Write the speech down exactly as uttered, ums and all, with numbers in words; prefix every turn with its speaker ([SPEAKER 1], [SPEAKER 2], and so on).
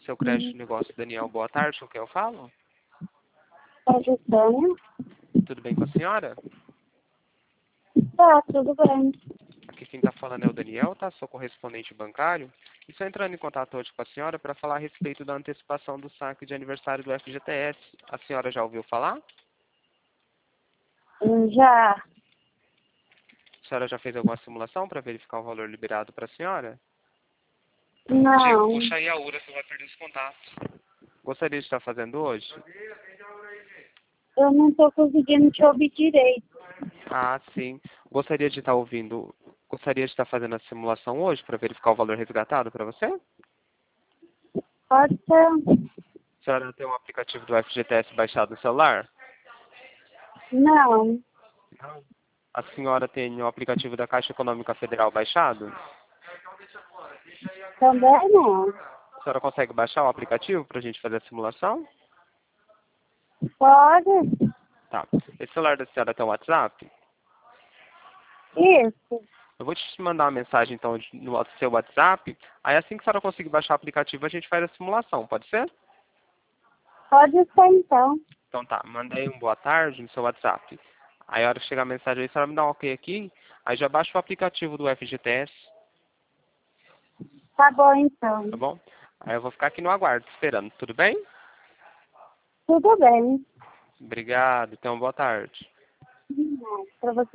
[SPEAKER 1] seu crédito de negócio. Daniel, boa tarde, com quem eu falo?
[SPEAKER 2] Pode Tânia?
[SPEAKER 1] Tudo bem com a senhora?
[SPEAKER 2] Tá, tudo bem.
[SPEAKER 1] Aqui quem está falando é o Daniel, tá? Sou correspondente bancário. E estou entrando em contato hoje com a senhora para falar a respeito da antecipação do saque de aniversário do F G T S. A senhora já ouviu falar?
[SPEAKER 2] Hum, Já.
[SPEAKER 1] A senhora já fez alguma simulação para verificar o valor liberado para a senhora?
[SPEAKER 2] Não.
[SPEAKER 1] Puxa aí a URA, você vai perder os contatos. Gostaria de estar fazendo hoje?
[SPEAKER 2] Eu não tô conseguindo te ouvir direito.
[SPEAKER 1] Ah, sim. Gostaria de estar ouvindo... Gostaria de estar fazendo a simulação hoje para verificar o valor resgatado para você?
[SPEAKER 2] Pode ser.
[SPEAKER 1] A senhora tem um aplicativo do F G T S baixado no celular?
[SPEAKER 2] Não.
[SPEAKER 1] Não. A senhora tem o aplicativo da Caixa Econômica Federal baixado?
[SPEAKER 2] Também não.
[SPEAKER 1] A senhora consegue baixar o aplicativo para a gente fazer a simulação?
[SPEAKER 2] Pode?
[SPEAKER 1] Tá. Esse celular da senhora tem um WhatsApp?
[SPEAKER 2] Isso.
[SPEAKER 1] Eu vou te mandar uma mensagem, então, no seu WhatsApp. Aí, assim que a senhora conseguir baixar o aplicativo, a gente faz a simulação. Pode ser?
[SPEAKER 2] Pode ser então.
[SPEAKER 1] Então, tá. Mandei um boa tarde no seu WhatsApp. Aí, a hora que chegar a mensagem aí, a senhora me dá um ok aqui. Aí, já baixa o aplicativo do F G T S.
[SPEAKER 2] Tá bom então.
[SPEAKER 1] Tá bom? Aí, eu vou ficar aqui no aguardo, esperando. Tudo bem?
[SPEAKER 2] Tudo bem.
[SPEAKER 1] Obrigado. Então, boa tarde.
[SPEAKER 2] Pra você.